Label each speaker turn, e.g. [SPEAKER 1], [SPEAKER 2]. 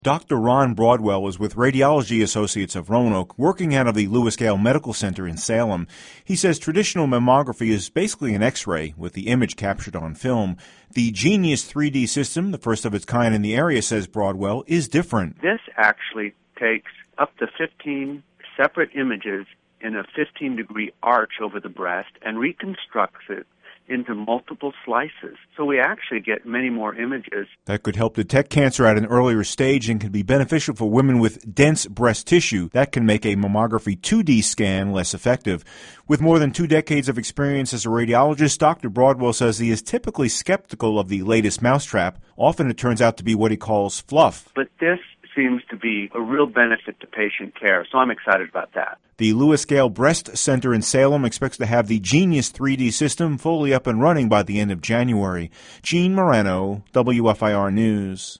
[SPEAKER 1] Dr. Ron Broadwell is with Radiology Associates of Roanoke, working out of the Lewis Gale Medical Center in Salem. He says traditional mammography is basically an X-ray with the image captured on film. The Genius 3D system, the first of its kind in the area, says Broadwell, is different.
[SPEAKER 2] This actually takes up to 15 separate images in a 15-degree arch over the breast and reconstructs it into multiple slices. So we actually get many more images.
[SPEAKER 1] That could help detect cancer at an earlier stage and can be beneficial for women with dense breast tissue. That can make a mammography 2D scan less effective. With more than 2 decades of experience as a radiologist, Dr. Broadwell says he is typically skeptical of the latest mousetrap. Often it turns out to be what he calls fluff.
[SPEAKER 2] But this seems to be a real benefit to patient care, so I'm excited about that.
[SPEAKER 1] The Lewis Gale Breast Center in Salem expects to have the Genius 3D system fully up and running by the end of January. Gene Morano, WFIR News.